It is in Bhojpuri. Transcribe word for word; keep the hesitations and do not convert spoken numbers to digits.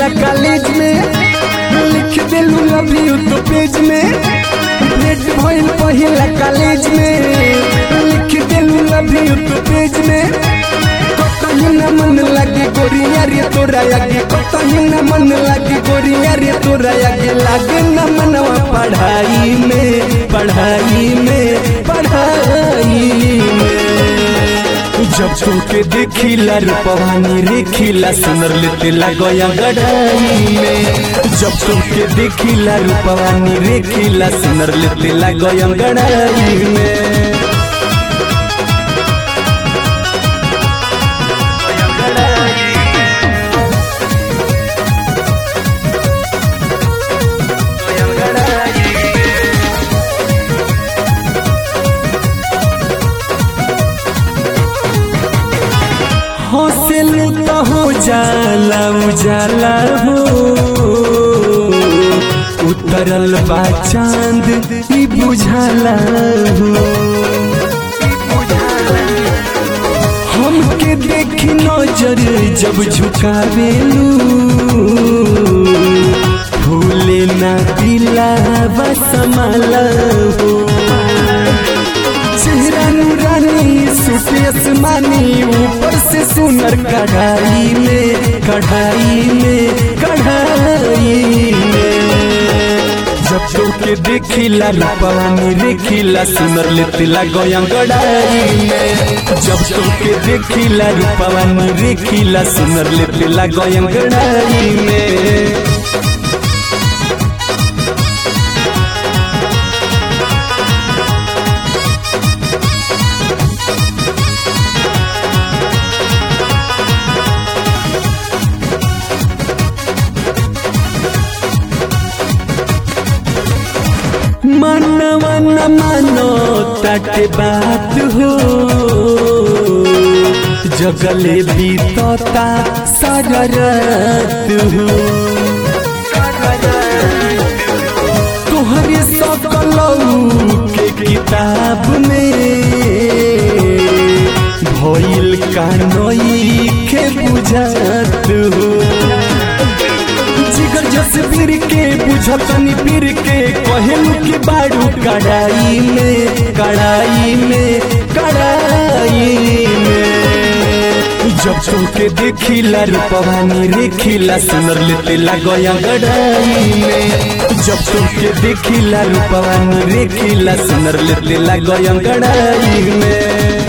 पढ़िला कॉलेज में, लिख देलू लव यू तो पेज में। भेंट भइल पढ़िला कॉलेज में, लिख देलू लव यू तो पेज में। कतही न मन लागे गोरिया रे तोरा आगे, कतही न मन लागे गोरिया रे तोरा आगे। लागे न मनवा पढ़ाई में, पढ़ाई में, पढ़ाई में। जब तुमके देखिला रूपवानी रेखिला सुनर लेते लगया गढ़ाई में। जब तुमके देखिला रूपवानी रेखिला सुनर लेते लगया गढ़ाई में। हौसलू तो हो जाला उजाला हो, उतरल बा चांद ई बुझाला हो। हमके देखी नजर जब झुकावेलू, भूले ना दिलावा संभाला हो। चेहरा नूरानी सूफी आसमानी, ऊपर से सुनर कढ़ाई में, कढ़ाई में, कढ़ाई में। जब तुमके देखिला रूपवानी रेखिला सुनर लेते लगया गढ़ाई में। जब तुमके देखिला रूपवानी रेखिला सुनर लेते लगया गढ़ाई में। मनवा न मानो तट बात हो, जगले बीतता सारा रात हो। तोहरे सकलऊ के किताब में, भइल कानोई के बुझात हो। जिगर जसबीर के बुझतनी पीर के, कहलू की बारू कढ़ाई में, कढ़ाई में, कढ़ाई में। जब तुमके देखिला रूपवानी रेखिला सुनर लेते लगया गढ़ाई में। जब तुमके देखिला रूपवानी रेखिला सुनर लेते लगया गढ़ाई में।